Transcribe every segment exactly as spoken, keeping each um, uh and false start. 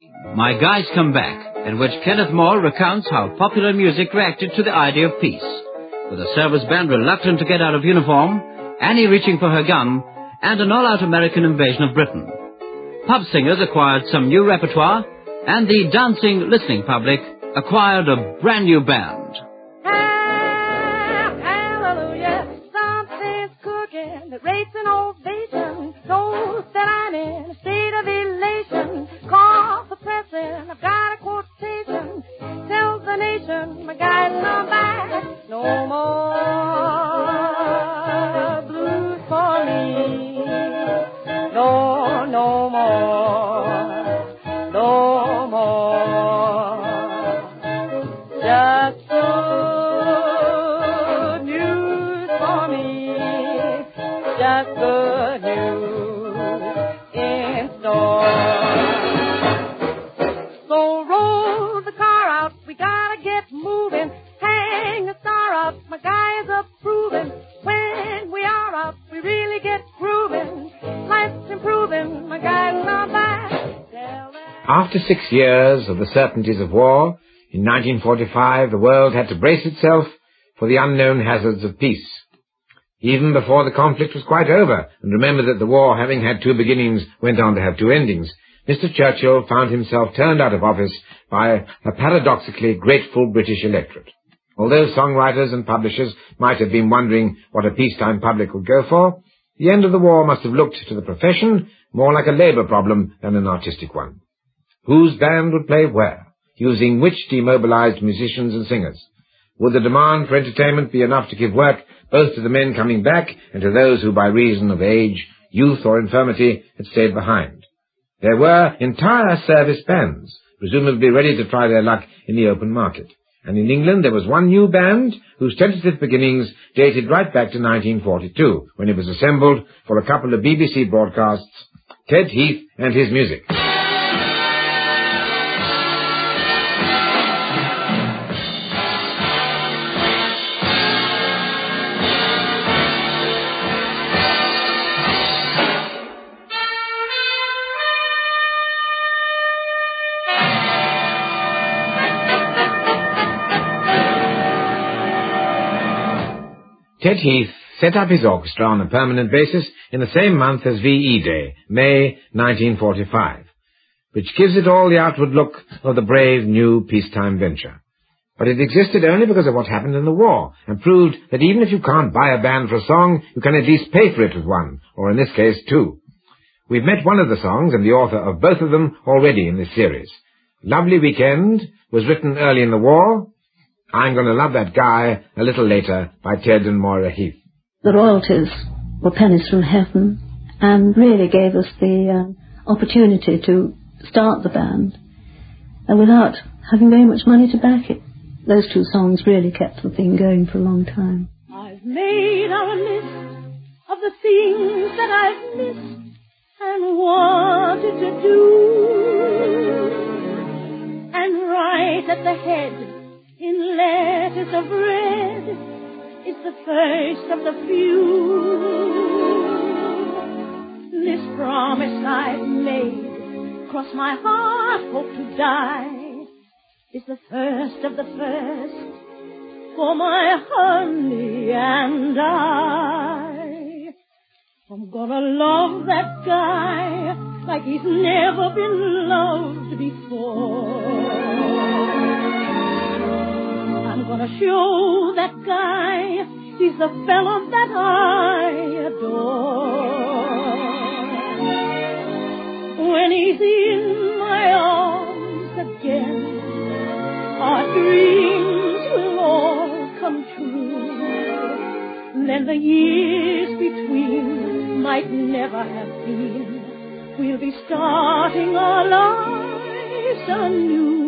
My Guys Come Back, in which Kenneth More recounts how popular music reacted to the idea of peace, with a service band reluctant to get out of uniform, Annie reaching for her gun, and an all-out American invasion of Britain. Pub singers acquired some new repertoire, and the dancing, listening public acquired a brand new band. Hallelujah, something's cooking that rates an ovation, knows that I'm in a state of elation, call for pressing, I've got a quotation, tells the nation, my guy's come back, no more blues for me, no, no more, no more, just good news for me, just good news in store. So roll the car out, we gotta get moving, hang the star up, my guy is approving, when we are up, we really get grooving, life's improving, my guy's not back. After six years of the certainties of war, in nineteen forty-five the world had to brace itself for the unknown hazards of peace. Even before the conflict was quite over, and remember that the war, having had two beginnings, went on to have two endings, Mister Churchill found himself turned out of office by a paradoxically grateful British electorate. Although songwriters and publishers might have been wondering what a peacetime public would go for, the end of the war must have looked to the profession more like a labour problem than an artistic one. Whose band would play where, using which demobilized musicians and singers? Would the demand for entertainment be enough to give work both to the men coming back and to those who by reason of age, youth or infirmity had stayed behind? There were entire service bands, presumably ready to try their luck in the open market. And in England there was one new band whose tentative beginnings dated right back to nineteen forty-two, when it was assembled for a couple of B B C broadcasts, Ted Heath and his music. Ted Heath set up his orchestra on a permanent basis in the same month as V E Day, May nineteen forty-five, which gives it all the outward look of the brave new peacetime venture. But it existed only because of what happened in the war, and proved that even if you can't buy a band for a song, you can at least pay for it with one, or in this case two. We've met one of the songs and the author of both of them already in this series. Lovely Weekend was written early in the war. I'm Gonna Love That Guy a little later by Ted and Moira Heath. The royalties were pennies from heaven and really gave us the uh, opportunity to start the band and without having very much money to back it. Those two songs really kept the thing going for a long time. I've made out a list of the things that I've missed and wanted to do, and right at the head in letters of red is the first of the few. This promise I've made, cross my heart, hope to die, is the first of the first for my honey and I. I'm gonna love that guy like he's never been loved before. I'm gonna show that guy he's the fellow that I adore. When he's in my arms again, our dreams will all come true. Then the years between might never have been. We'll be starting our lives anew.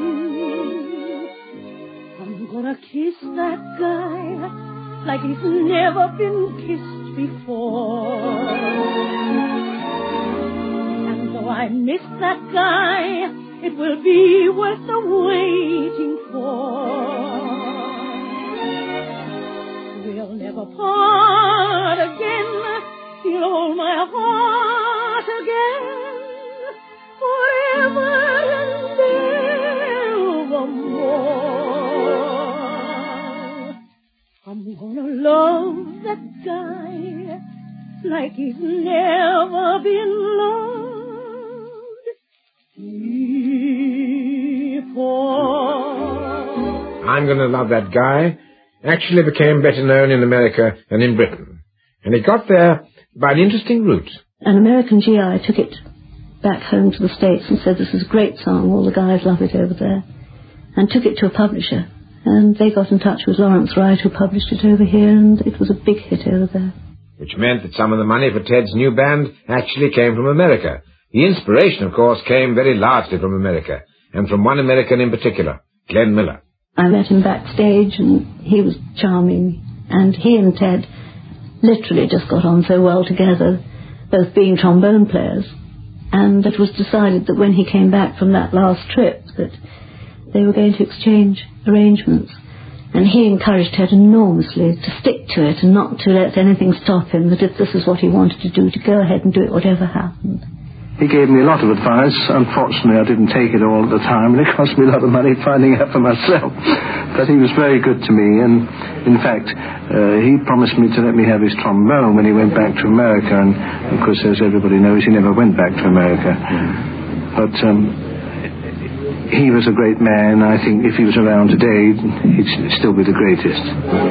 Gonna kiss that guy like he's never been kissed before. And though I miss that guy, it will be worth the waiting for. We'll never part again, he'll hold my heart again forever. like he's never been loved before. I'm Gonna Love That Guy actually became better known in America than in Britain, and it got there by an interesting route. An American G I took it back home to the States and said, this is a great song, all the guys love it over there, and took it to a publisher. And they got in touch with Lawrence Wright, who published it over here, and it was a big hit over there. Which meant that some of the money for Ted's new band actually came from America. The inspiration, of course, came very largely from America, and from one American in particular, Glenn Miller. I met him backstage, and he was charming, and he and Ted literally just got on so well together, both being trombone players. And it was decided that when he came back from that last trip that they were going to exchange arrangements. And he encouraged Ted enormously to stick to it and not to let anything stop him, that if this is what he wanted to do, to go ahead and do it whatever happened. He gave me a lot of advice. Unfortunately, I didn't take it all at the time, and it cost me a lot of money finding out for myself. But he was very good to me, and in fact, uh, he promised me to let me have his trombone when he went back to America, and of course, as everybody knows, he never went back to America. But um, he was a great man. I think if he was around today, he'd still be the greatest.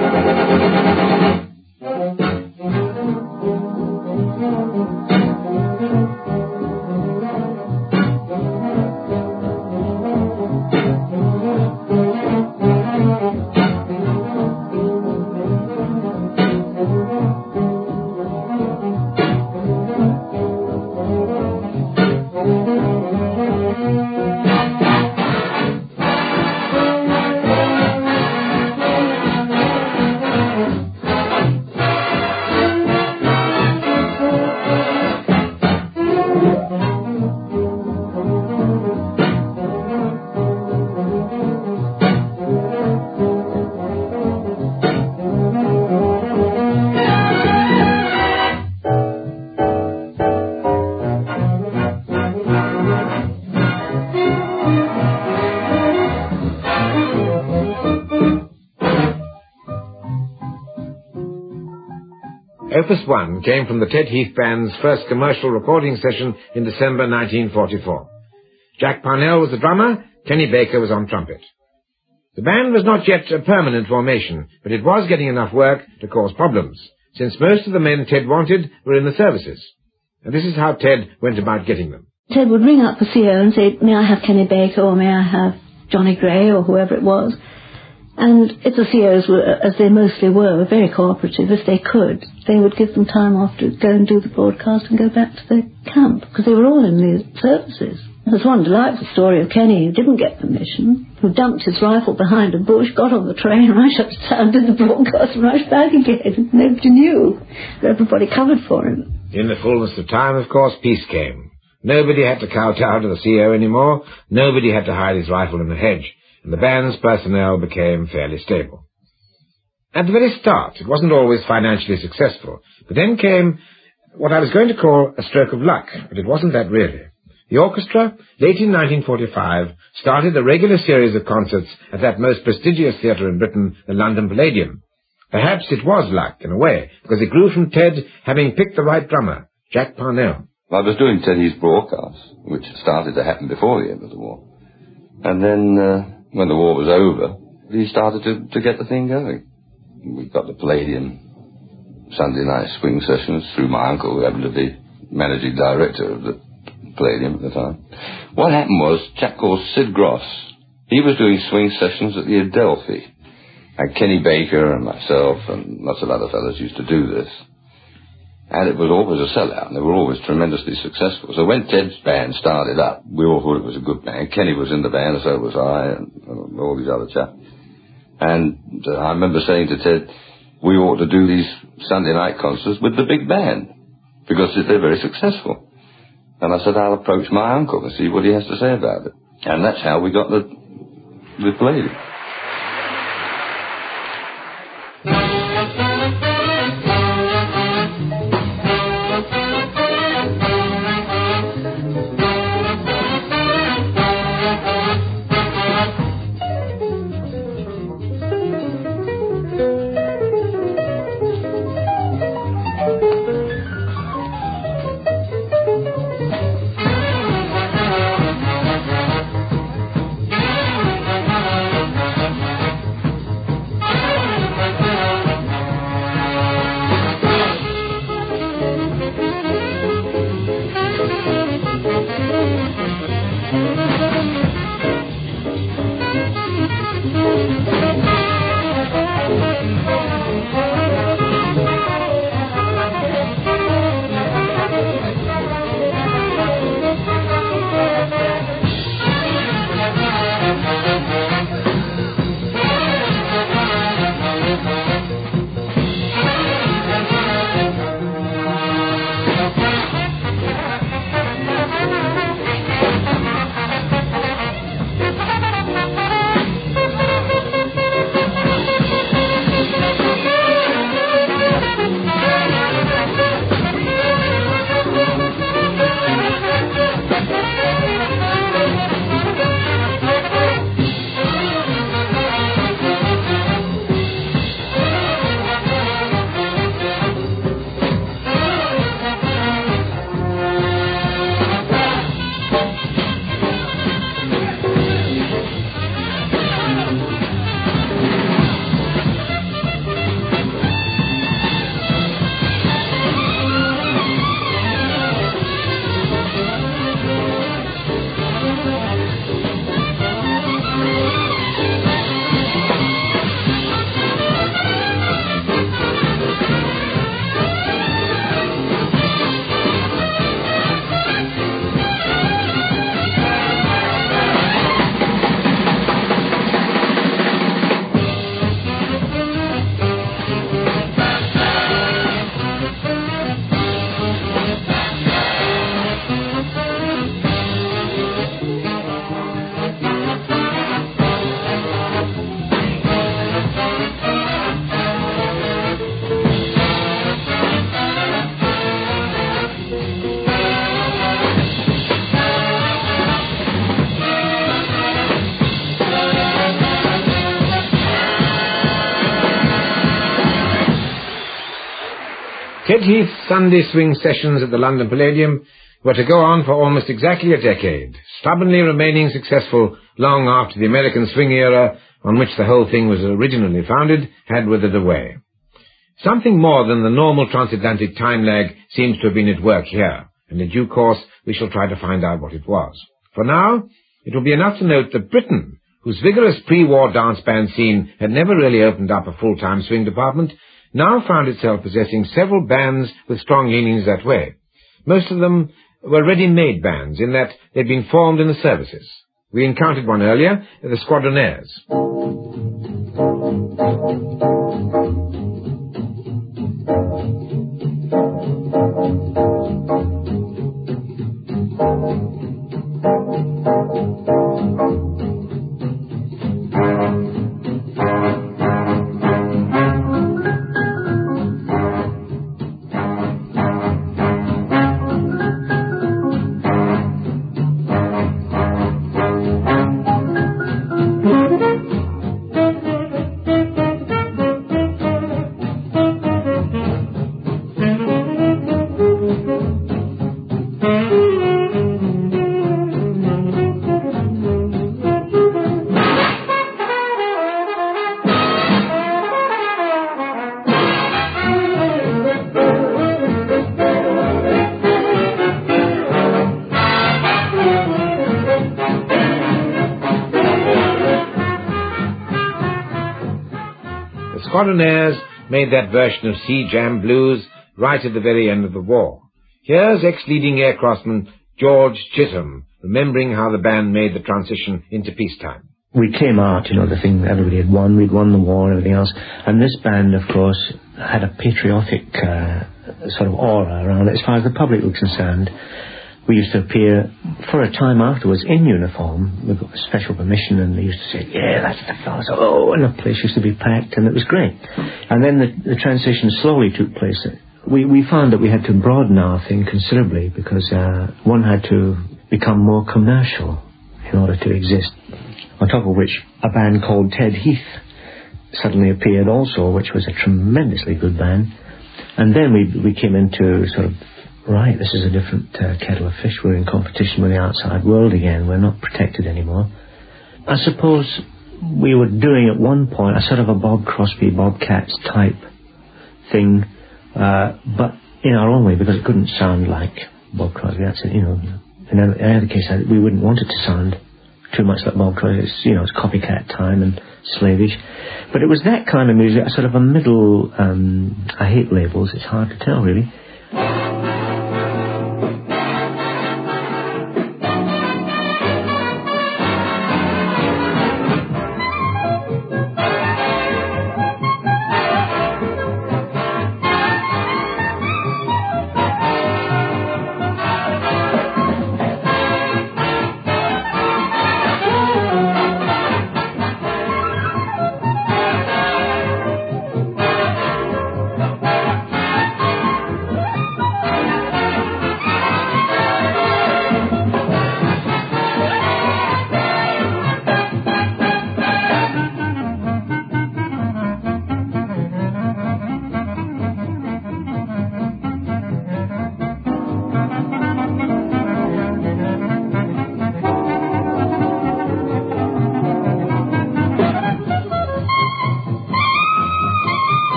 Opus one came from the Ted Heath Band's first commercial recording session in December nineteen forty-four. Jack Parnell was the drummer, Kenny Baker was on trumpet. The band was not yet a permanent formation, but it was getting enough work to cause problems, since most of the men Ted wanted were in the services. And this is how Ted went about getting them. Ted would ring up the C O and say, may I have Kenny Baker, or may I have Johnny Gray, or whoever it was. And if the C Os were, as they mostly were, were very cooperative, if they could, they would give them time off to go and do the broadcast and go back to their camp, because they were all in the services. There's one delightful story of Kenny who didn't get permission, who dumped his rifle behind a bush, got on the train, rushed up to town, did the broadcast, and rushed back again. Nobody knew. Everybody covered for him. In the fullness of time, of course, peace came. Nobody had to kowtow to the C O anymore. Nobody had to hide his rifle in the hedge. And the band's personnel became fairly stable. At the very start, it wasn't always financially successful, but then came what I was going to call a stroke of luck, but it wasn't that really. The orchestra, late in nineteen forty-five, started a regular series of concerts at that most prestigious theatre in Britain, the London Palladium. Perhaps it was luck, in a way, because it grew from Ted having picked the right drummer, Jack Parnell. I was doing Teddy's broadcast, which started to happen before the end of the war. And then, uh, when the war was over, he started to, to get the thing going. We got the Palladium Sunday night swing sessions through my uncle, who happened to be managing director of the Palladium at the time. What happened was, a chap called Sid Gross, he was doing swing sessions at the Adelphi. And Kenny Baker and myself and lots of other fellows used to do this. And it was always a sellout, and they were always tremendously successful. So when Ted's band started up, we all thought it was a good band. Kenny was in the band, so was I, and, and all these other chaps. And uh, I remember saying to Ted, we ought to do these Sunday night concerts with the big band, because they're very successful. And I said, I'll approach my uncle and see what he has to say about it. And that's how we got the, the Palladium. Ted Heath's Sunday swing sessions at the London Palladium were to go on for almost exactly a decade, stubbornly remaining successful long after the American swing era, on which the whole thing was originally founded, had withered away. Something more than the normal transatlantic time lag seems to have been at work here, and in due course we shall try to find out what it was. For now, it will be enough to note that Britain, whose vigorous pre-war dance band scene had never really opened up a full-time swing department, now found itself possessing several bands with strong leanings that way. Most of them were ready-made bands, in that they'd been formed in the services. We encountered one earlier, the Squadronaires. Squadronaires made that version of Sea Jam Blues right at the very end of the war. Here's ex-leading aircraftsman George Chisholm, remembering how the band made the transition into peacetime. We came out, you know, the thing everybody had won, we'd won the war and everything else, and this band, of course, had a patriotic uh, sort of aura around it as far as the public was concerned. We used to appear for a time afterwards in uniform. We got special permission, and they used to say, yeah, that's the fellas. Oh, and the place used to be packed, and it was great. And then the, the transition slowly took place. We, we found that we had to broaden our thing considerably, because uh, one had to become more commercial in order to exist. On top of which, a band called Ted Heath suddenly appeared also, which was a tremendously good band. And then we, we came into sort of, right, this is a different uh, kettle of fish. We're in competition with the outside world again. We're not protected anymore. I suppose we were doing at one point a sort of a Bob Crosby, Bobcats type thing, uh, but in our own way, because it couldn't sound like Bob Crosby. That's it, you know. In either case, we wouldn't want it to sound too much like Bob Crosby. It's, you know, it's copycat time and slavish. But it was that kind of music, a sort of a middle, um, I hate labels, it's hard to tell really.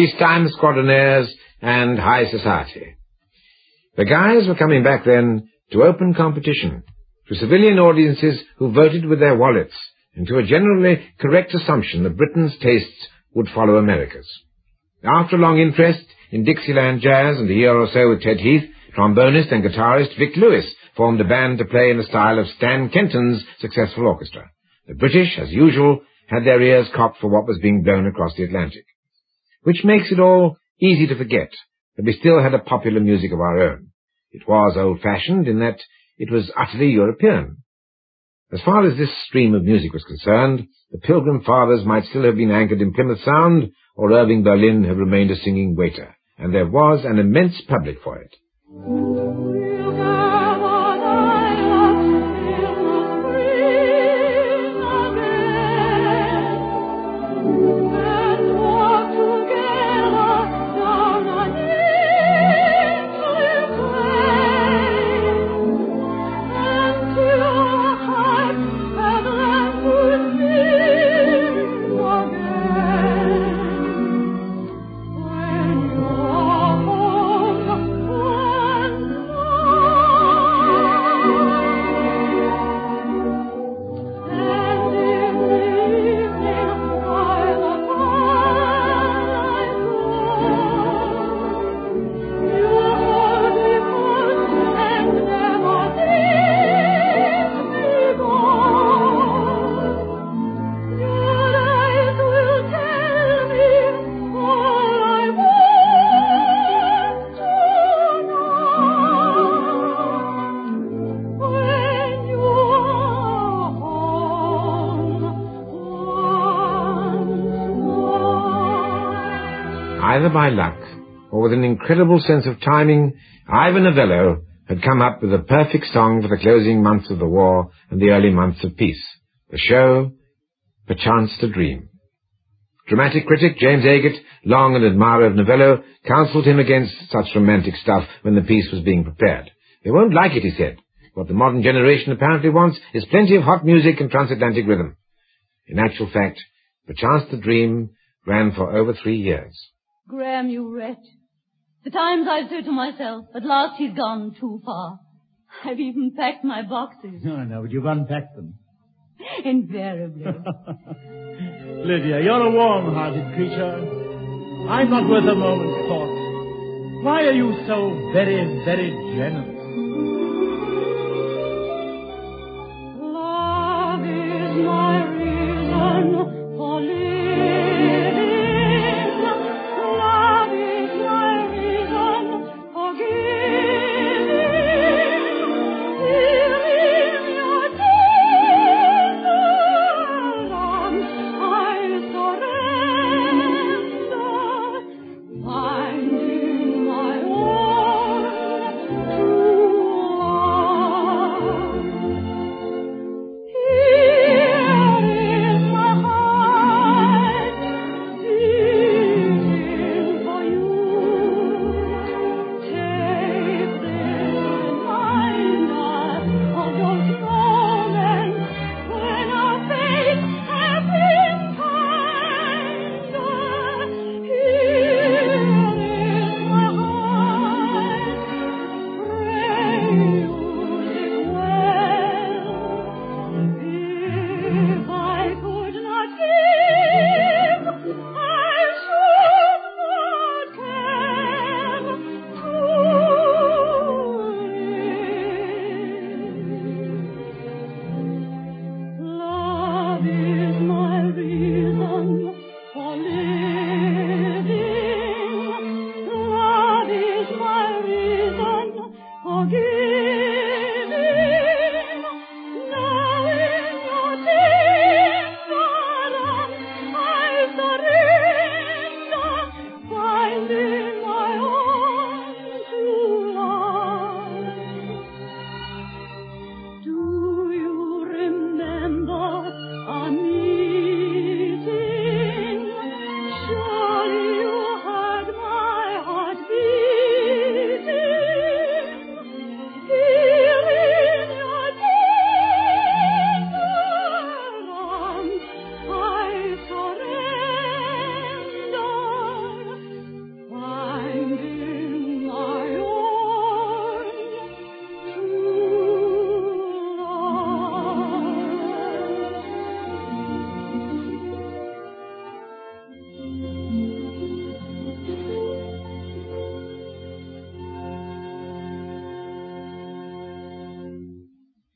peacetime squadronaires and high society. The guys were coming back then to open competition, to civilian audiences who voted with their wallets, and to a generally correct assumption that Britain's tastes would follow America's. After a long interest in Dixieland jazz and a year or so with Ted Heath, trombonist and guitarist Vic Lewis formed a band to play in the style of Stan Kenton's successful orchestra. The British, as usual, had their ears cocked for what was being blown across the Atlantic. Which makes it all easy to forget that we still had a popular music of our own. It was old-fashioned in that it was utterly European. As far as this stream of music was concerned, the Pilgrim Fathers might still have been anchored in Plymouth Sound, or Irving Berlin have remained a singing waiter, and there was an immense public for it. Either by luck or with an incredible sense of timing, Ivor Novello had come up with a perfect song for the closing months of the war and the early months of peace. The show, Perchance to Dream. Dramatic critic James Agate, long an admirer of Novello, counselled him against such romantic stuff when the piece was being prepared. They won't like it, he said. What the modern generation apparently wants is plenty of hot music and transatlantic rhythm. In actual fact, Perchance to Dream ran for over three years. Graham, you wretch. The times I say to myself, at last he's gone too far. I've even packed my boxes. No, no, but you've unpacked them. Invariably. Lydia, you're a warm-hearted creature. I'm not worth a moment's thought. Why are you so very, very generous? Love is my reason for living.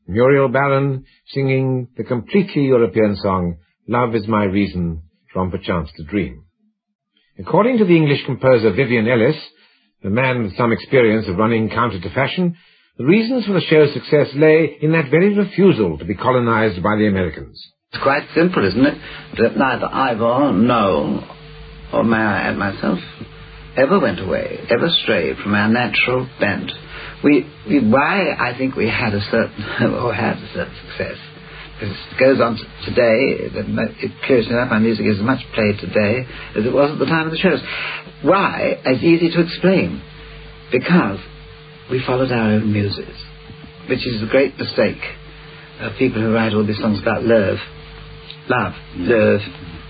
Muriel Barron singing the completely European song, Love is My Reason, from Perchance to Dream. According to the English composer Vivian Ellis, a man with some experience of running counter to fashion, the reasons for the show's success lay in that very refusal to be colonized by the Americans. It's quite simple, isn't it? That neither Ivor, Noel, or may I add myself, ever went away, ever strayed from our natural bent. We, we, why I think we had a certain, or had a certain success, because it goes on to today, it, curiously enough, my music is as much played today as it was at the time of the shows. Why? It's easy to explain. Because we followed our own muses, which is a great mistake of people who write all these songs about love. Love. Love.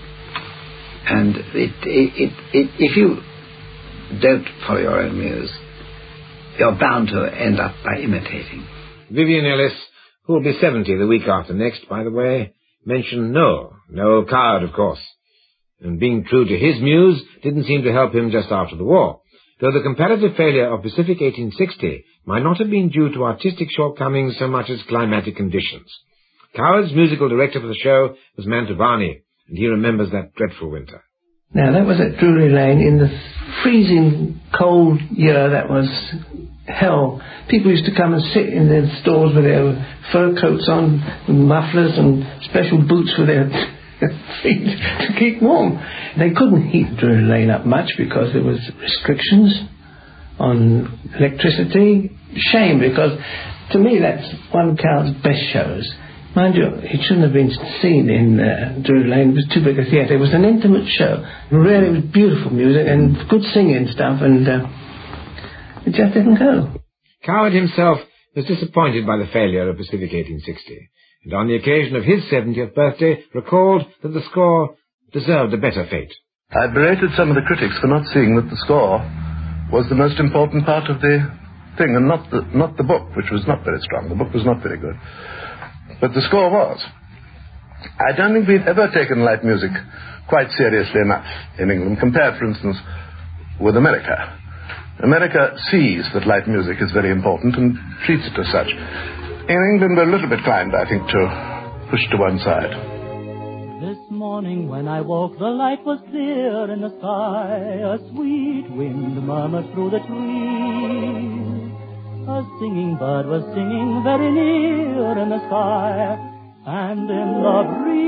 And it, it, it, it, if you don't follow your own muse, you're bound to end up by imitating. Vivian Ellis, who will be seventy the week after next, by the way, mentioned Noel, Noel Coward, of course. And being true to his muse didn't seem to help him just after the war, though the comparative failure of Pacific eighteen sixty might not have been due to artistic shortcomings so much as climatic conditions. Coward's musical director for the show was Mantovani, and he remembers that dreadful winter. Now, that was at Drury Lane in the freezing cold year. That was hell. People used to come and sit in their stores with their fur coats on, and mufflers and special boots for their feet to keep warm. They couldn't heat Drury Lane up much because there was restrictions on electricity. Shame, because to me that's one of Coward's best shows. Mind you, it shouldn't have been seen in uh, Drury Lane. It was too big a theatre. It was an intimate show. Really, it was beautiful music and good singing stuff, and uh, it just didn't go. Coward himself was disappointed by the failure of Pacific eighteen sixty, and on the occasion of his seventieth birthday recalled that the score deserved a better fate. I berated some of the critics for not seeing that the score was the most important part of the thing, and not the, not the book, which was not very strong. The book was not very good. But the score was. I don't think we've ever taken light music quite seriously enough in England, compared, for instance, with America. America sees that light music is very important and treats it as such. In England, we're a little bit inclined, I think, to push to one side. This morning when I woke, the light was clear in the sky. A sweet wind murmured through the trees. A singing bird was singing very near in the sky, and in the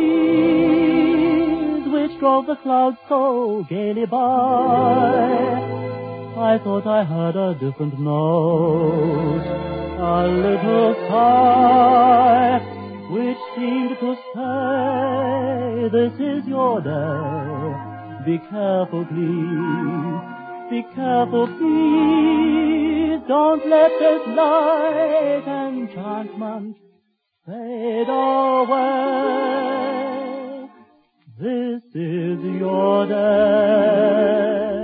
breeze which drove the clouds so gaily by, I thought I heard a different note, a little sigh, which seemed to say, this is your day, be careful please, be careful please, don't let this light enchantment fade away, this is your day.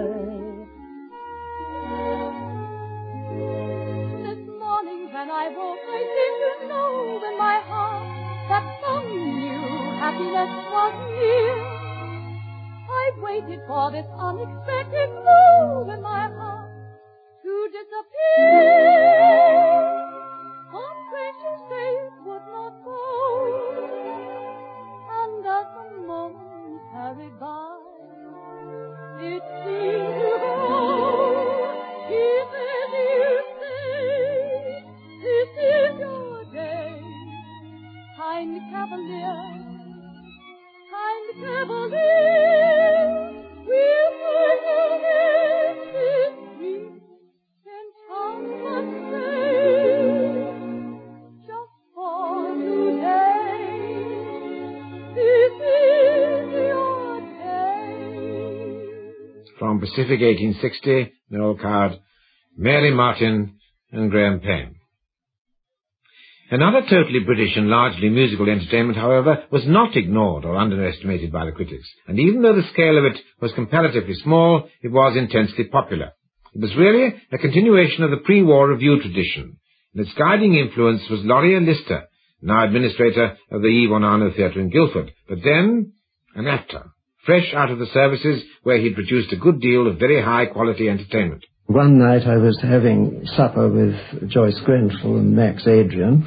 This morning when I woke, I seemed to know in my heart that some new happiness was near. I waited for this unexpected move in my heart to disappear. Some strange to say it would not go, and as the moments hurried by, it seemed to grow. Even you say, this is your day, kind cavalier, kind cavalier, we'll find out in this sweet enchantment stay, just for today, this is your day. From Pacific eighteen sixty, Noel Coward, Mary Martin and Graham Payne. Another totally British and largely musical entertainment, however, was not ignored or underestimated by the critics, and even though the scale of it was comparatively small, it was intensely popular. It was really a continuation of the pre-war revue tradition, and its guiding influence was Laurier Lister, now administrator of the Yves Arnaud Theatre in Guildford, but then an actor, fresh out of the services where he'd produced a good deal of very high-quality entertainment. One night I was having supper with Joyce Grenfell and Max Adrian,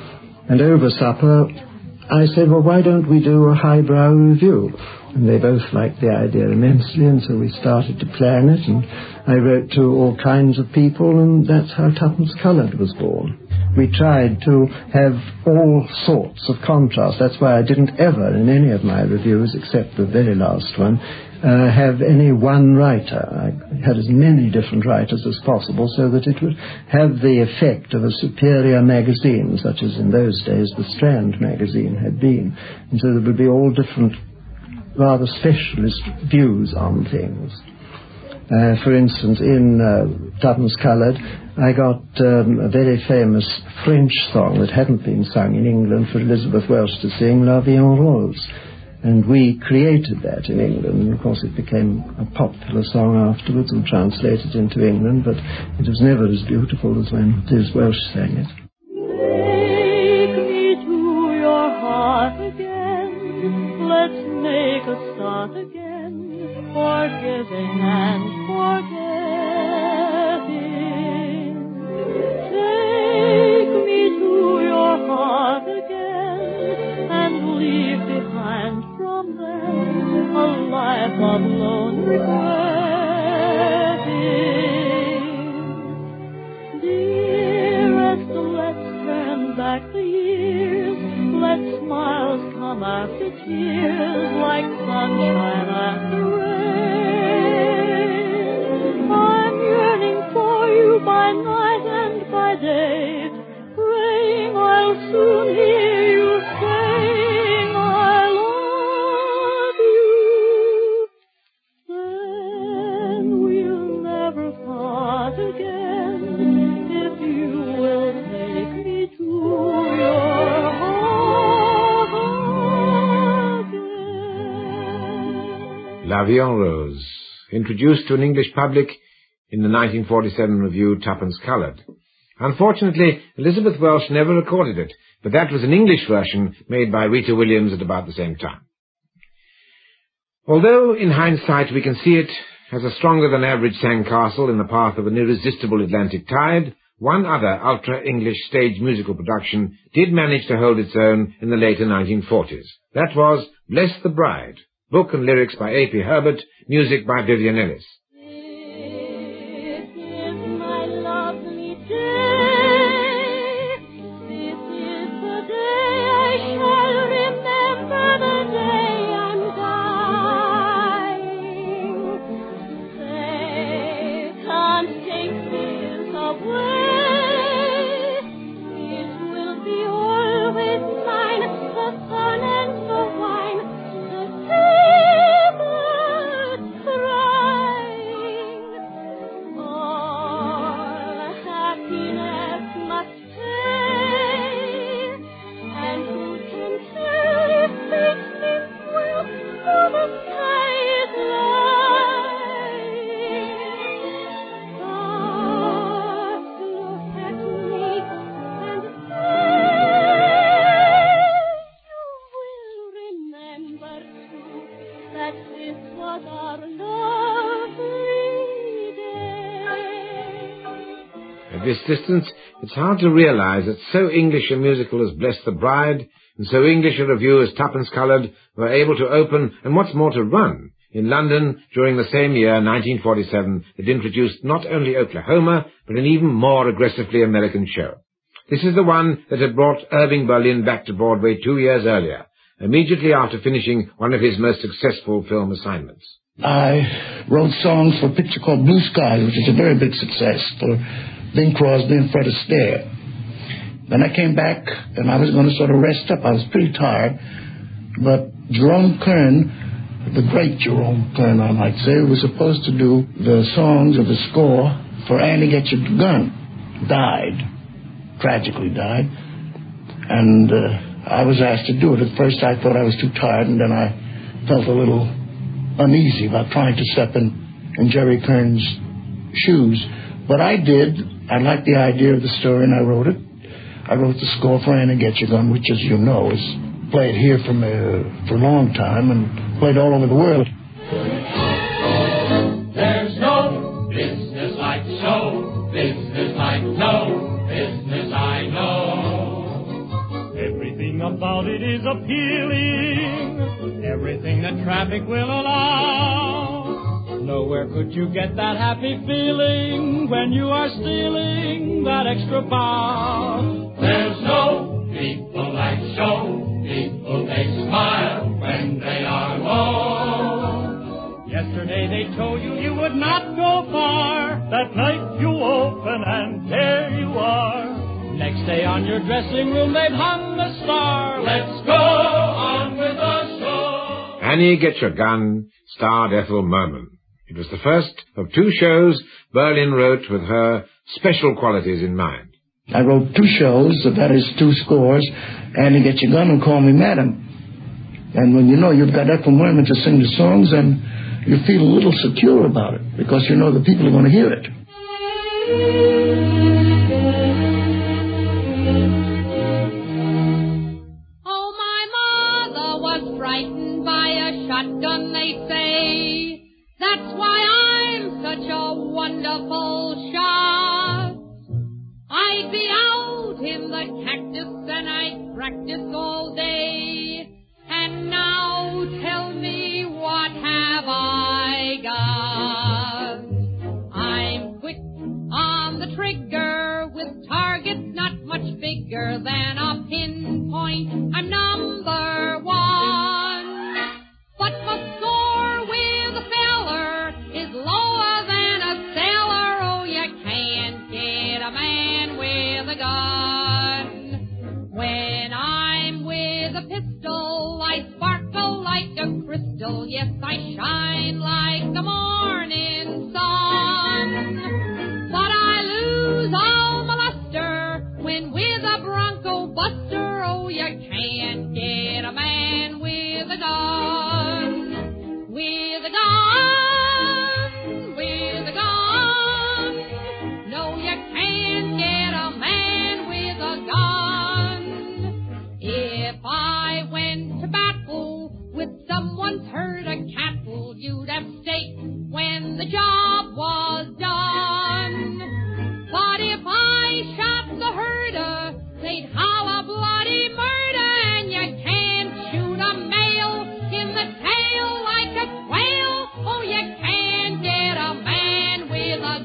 And over supper, I said, well, why don't we do a highbrow review? And they both liked the idea immensely, and so we started to plan it, and I wrote to all kinds of people, and that's how Tuppence Coloured was born. We tried to have all sorts of contrast. That's why I didn't ever, in any of my reviews, except the very last one, uh, have any one writer. I had as many different writers as possible so that it would have the effect of a superior magazine, such as in those days the Strand magazine had been. And so there would be all different, rather specialist views on things. Uh, for instance, in uh, Tuppence Coloured, I got um, a very famous French song that hadn't been sung in England for Elizabeth Welsh to sing, La Vie en Rose. And we created that in England, and of course it became a popular song afterwards and translated into England, but it was never as beautiful as when Liz Welsh sang it. Take me to your heart again, let's make a start again, forgiving and forgetting. Take me to your heart again, and leave behind from them a life of lone regretting. Dearest, let's turn back the years, let smiles come after tears, like sunshine after rain. I'm yearning for you by night and by day, praying I'll soon hear you saying I love you. Then we'll never part again, if you will take me to your heart again. La Vie en Rose, introduced to an English public in the nineteen forty-seven review Tuppence Coloured. Unfortunately, Elizabeth Welsh never recorded it, but that was an English version made by Rita Williams at about the same time. Although, in hindsight, we can see it as a stronger-than-average sandcastle in the path of an irresistible Atlantic tide, one other ultra-English stage musical production did manage to hold its own in the later nineteen forties. That was Bless the Bride, book and lyrics by A P Herbert, music by Vivian Ellis. At this distance, it's hard to realize that so English a musical as Bless the Bride and so English a review as Tuppence Coloured were able to open, and what's more, to run, in London during the same year, nineteen forty-seven, that introduced not only Oklahoma, but an even more aggressively American show. This is the one that had brought Irving Berlin back to Broadway two years earlier, immediately after finishing one of his most successful film assignments. I wrote songs for a picture called Blue Skies, which is a very big success for Bing Crosby and Fred Astaire. Then I came back, and I was going to sort of rest up. I was pretty tired. But Jerome Kern, the great Jerome Kern, I might say, was supposed to do the songs or the score for Annie Get Your Gun. Died. Tragically died. And uh, I was asked to do it. At first I thought I was too tired, and then I felt a little uneasy about trying to step in, in Jerry Kern's shoes. But I did. I liked the idea of the story, and I wrote it. I wrote the score for Annie Get Your Gun, which, as you know, is played here from, uh, for a long time and played all over the world. There's no business like show, business like no business I know. Everything about it is appealing, everything that traffic will allow. Nowhere could you get that happy feeling when you are stealing that extra bow. There's no people like show people, they smile when they are low. Yesterday they told you you would not go far. That night you open and there you are. Next day on your dressing room they've hung the star. Let's go on with the show. Annie Get Your Gun starred Ethel Merman. It was the first of two shows Berlin wrote with her special qualities in mind. I wrote two shows, that is two scores, Annie Get Your Gun and Call Me Madam. And when you know you've got Ethel Merman to sing the songs, and you feel a little secure about it, because you know the people are going to hear it. Oh, my mother was frightened by a shotgun, they say. That's why I'm such a wonderful shot. I'd be out in the cactus and I'd practice all day. And now tell me, what have I got? I'm quick on the trigger with targets not much bigger than a pinpoint. I'm number one. But my score with a feller is lower than a sailor. Oh, you can't get a man with a gun. When I'm with a pistol, I sparkle like a crystal. Yes, I shine like the morning sun. But I lose all my luster when with a Bronco Buster. Oh, you can't get a man with a gun. With a gun, with a gun. No, you can't get a man with a gun. If I went to battle with someone's herd of cattle, you'd have steak when the job was done. But if I shot the herder, they'd holler bloody murder, and you can't shoot a male in the tail like a quail. Oh, you can't get a man with a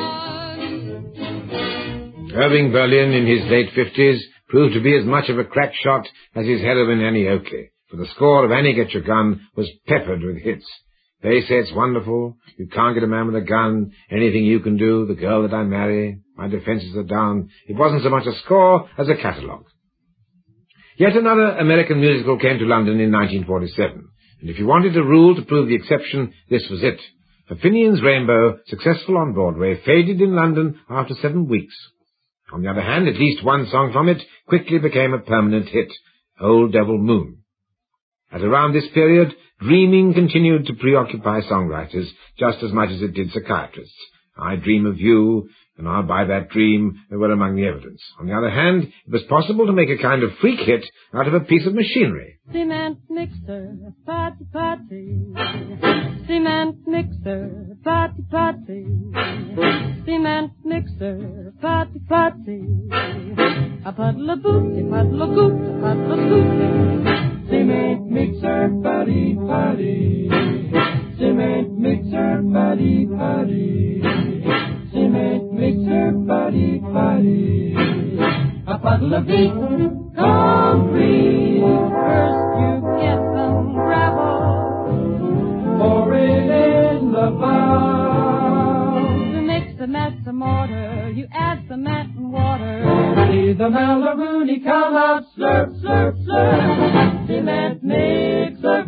gun. Irving Berlin, in his late fifties, proved to be as much of a crack shot as his heroine Annie Oakley, for the score of Annie Get Your Gun was peppered with hits. They Say It's Wonderful, You Can't Get a Man with a Gun, Anything You Can Do, The Girl That I Marry, My Defenses Are Down. It wasn't so much a score as a catalogue. Yet another American musical came to London in nineteen forty-seven, and if you wanted a rule to prove the exception, this was it. For Finian's Rainbow, successful on Broadway, faded in London after seven weeks. On the other hand, at least one song from it quickly became a permanent hit, Old Devil Moon. At around this period, dreaming continued to preoccupy songwriters just as much as it did psychiatrists. I Dream of You and I'll Buy That Dream were among the evidence. On the other hand, it was possible to make a kind of freak hit out of a piece of machinery. Cement mixer, party, party. Cement mixer, party, party. Cement mixer, party, party. A puddle of booty, puddle of goot, a puddle of booty. Cement mixer, party, party. Cement mixer, party, party. Cement mixer, party, party. A puddle of deep concrete. First you get some gravel, pour it in the bowl. To mix the mess of mortar, you add cement and water. See the Malaroonie come out, slurp, slurp, slurp. Cement mixer,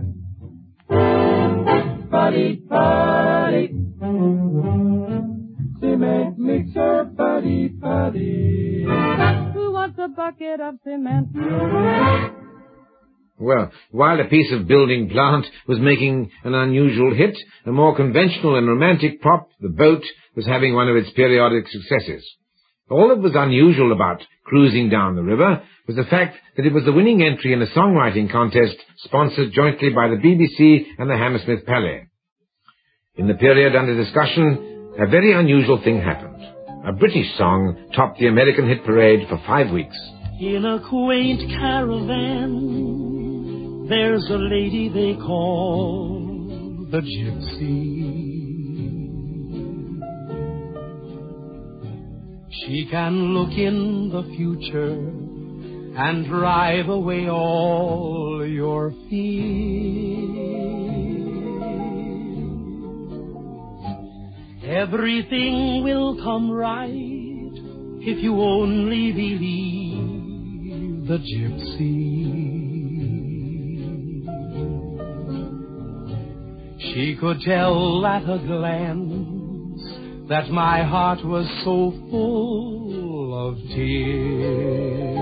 party, party. Cement mixer, party, party. Who wants a bucket of cement? Well, while a piece of building plant was making an unusual hit, a more conventional and romantic prop, the boat, was having one of its periodic successes. All that was unusual about Cruising Down the River was the fact that it was the winning entry in a songwriting contest sponsored jointly by the B B C and the Hammersmith Palais. In the period under discussion, a very unusual thing happened. A British song topped the American hit parade for five weeks. In a quaint caravan, there's a lady they call the gypsy. She can look in the future and drive away all your fears. Everything will come right if you only believe the gypsy. She could tell at a glance that my heart was so full of tears.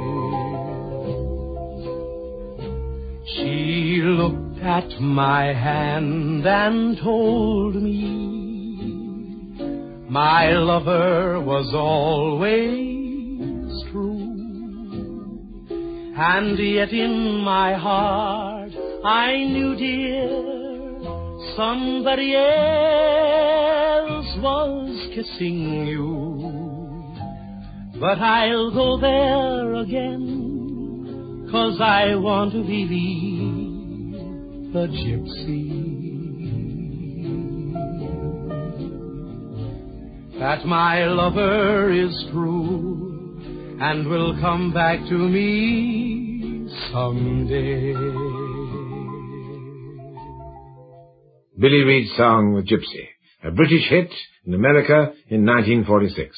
She looked at my hand and told me my lover was always true. And yet in my heart I knew, dear, somebody else was kissing you. But I'll go there again, 'cause I want to believe the gypsy. That my lover is true and will come back to me someday. Billy Reed's song, The Gypsy, a British hit in America in nineteen forty-six.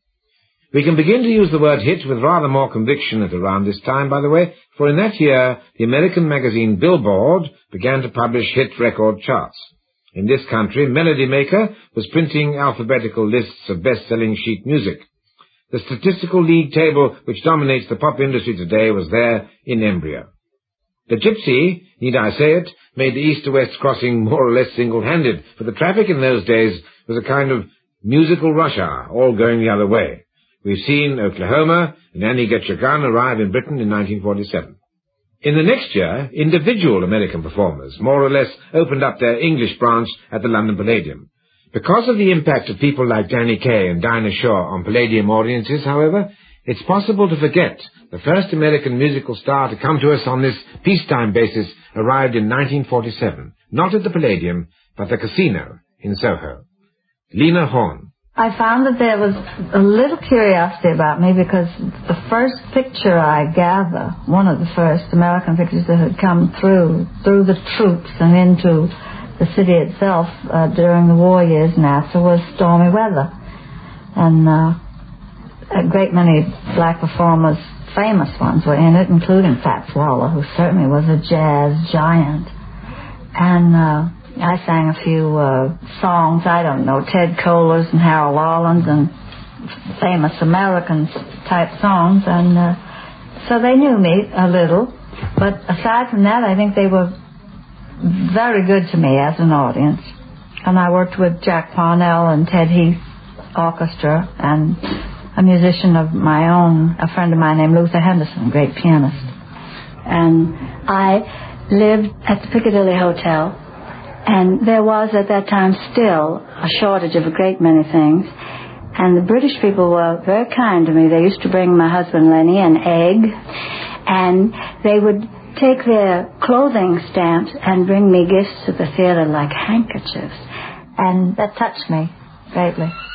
We can begin to use the word hit with rather more conviction at around this time, by the way, for in that year the American magazine Billboard began to publish hit record charts. In this country, Melody Maker was printing alphabetical lists of best-selling sheet music. The statistical league table which dominates the pop industry today was there in embryo. The Gypsy, need I say it, made the east to west crossing more or less single-handed, for the traffic in those days was a kind of musical rush hour, all going the other way. We've seen Oklahoma and Annie Get Your Gun arrive in Britain in nineteen forty-seven. In the next year, individual American performers more or less opened up their English branch at the London Palladium. Because of the impact of people like Danny Kaye and Dinah Shore on Palladium audiences, however, it's possible to forget the first American musical star to come to us on this peacetime basis arrived in nineteen forty-seven, not at the Palladium, but the Casino in Soho. Lena Horne. I found that there was a little curiosity about me because the first picture I gather, one of the first American pictures that had come through, through the troops and into the city itself uh, during the war years and after, was Stormy Weather. And uh, a great many black performers, famous ones, were in it, including Fats Waller, who certainly was a jazz giant. And uh, I sang a few uh, songs, I don't know, Ted Koehler's and Harold Arlen's and famous American-type songs, and uh, so they knew me a little. But aside from that, I think they were very good to me as an audience. And I worked with Jack Parnell and Ted Heath Orchestra and a musician of my own, a friend of mine named Luther Henderson, a great pianist. And I lived at the Piccadilly Hotel. And there was at that time still a shortage of a great many things. And the British people were very kind to me. They used to bring my husband Lenny an egg. And they would take their clothing stamps and bring me gifts to the theater like handkerchiefs. And that touched me greatly.